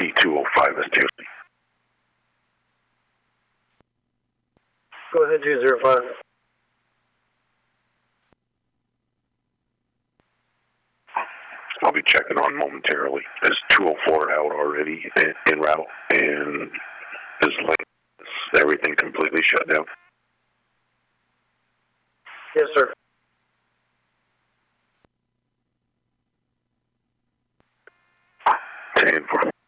T205 is Julie. Go ahead, 205. I'll be checking on momentarily. Is 204 out already en route? And is everything completely shut down? Yes, sir. Ten for